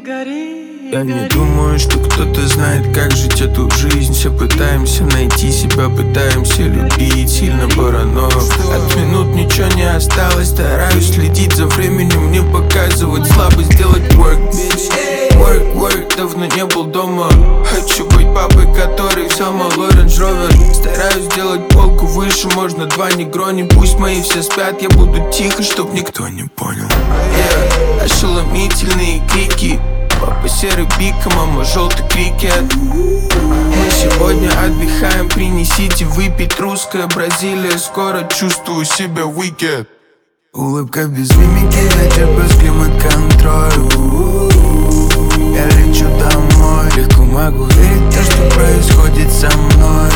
Я не думаю, что кто-то знает, как жить эту жизнь. Все пытаемся найти себя, пытаемся любить, сильно паранойю. От минут ничего не осталось, стараюсь следить за временем, не показывать слабость, делать work, bitch. Work, work, давно не был дома. Хочу быть папой, который взял малой Range Rover. Стараюсь сделать полку выше, можно два негрони. Пусть мои все спят, я буду тихо, чтоб никто не понял. Ошеломительные крики. Папа серый бик, а мама желтый крикет. Мы сегодня отдыхаем, принесите выпить. Русская Бразилия, скоро чувствую себя weekend. Улыбка без мимики, вечер без климат-контроля. Я лечу домой, легко могу верить в то, что происходит со мной.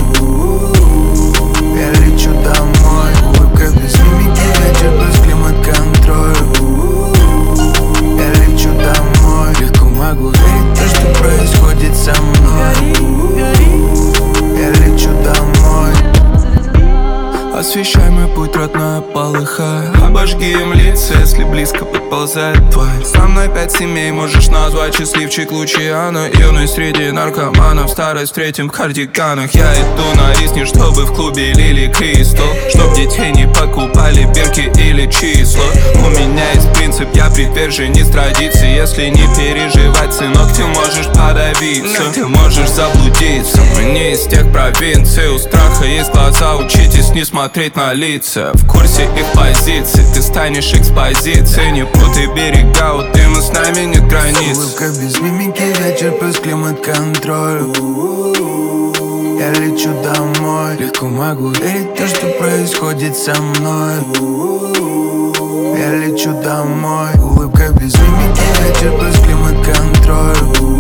Я лечу домой, улыбка без мимики, вечер без климат-контроля. Я лечу домой, легко могу верить в то, что происходит со мной. Я лечу домой. Освещай мой путь, родная, полыхай. Обожги им лица, если близко подползает тварь. Со мной 5 семей, можешь назвать счастливчик Лучиано. Юный среди наркоманов, старость в третьем кардиганах. Я иду на рисни, чтобы в клубе лили кристалл. Чтоб детей не покупали бирки или числа. У меня есть принцип, я приверженец традиции. Если не переживать, сынок, ты можешь подавиться. Ты можешь заблудиться. Мы не из тех провинций. У страха есть глаза, учитесь не смотреть на лица. В курсе их позиций, ты станешь экспозицией. Не путай берега, у дыма с нами нет границ. Улыбка без мимики, вечер без климат-контроля. Я лечу домой, легко могу верить в то, что происходит со мной. Я лечу домой, улыбка без мимики, вечер без климат-контроля.